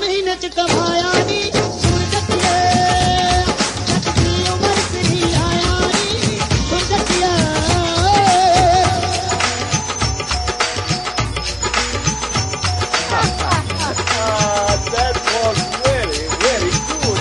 महीने च कमाया नी सुन जट्टिए जट दी उमर फिरी आया नी सुन जट्टिए That was very, very good.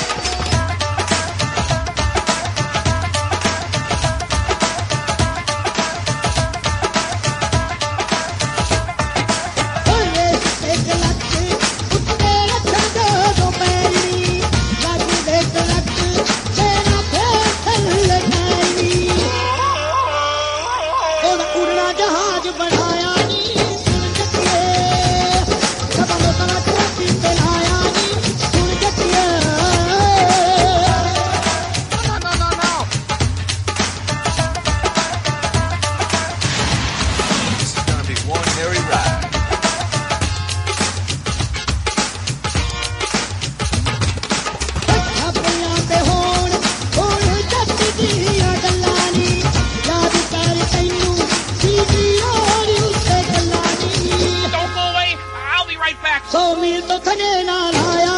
जहाज बनाया नी सुन जट्टिए सब लोगों तरक्की पे लाया नी सुन जट्टिए No. This is gonna be one hairy ride. अपनियां ते होण जट दियां गल्लां नी याद कर तैनू सीधी होरी उत्ते गल्लां नी Don't go away. I'll be right back. 100 मील तो थने नाल आया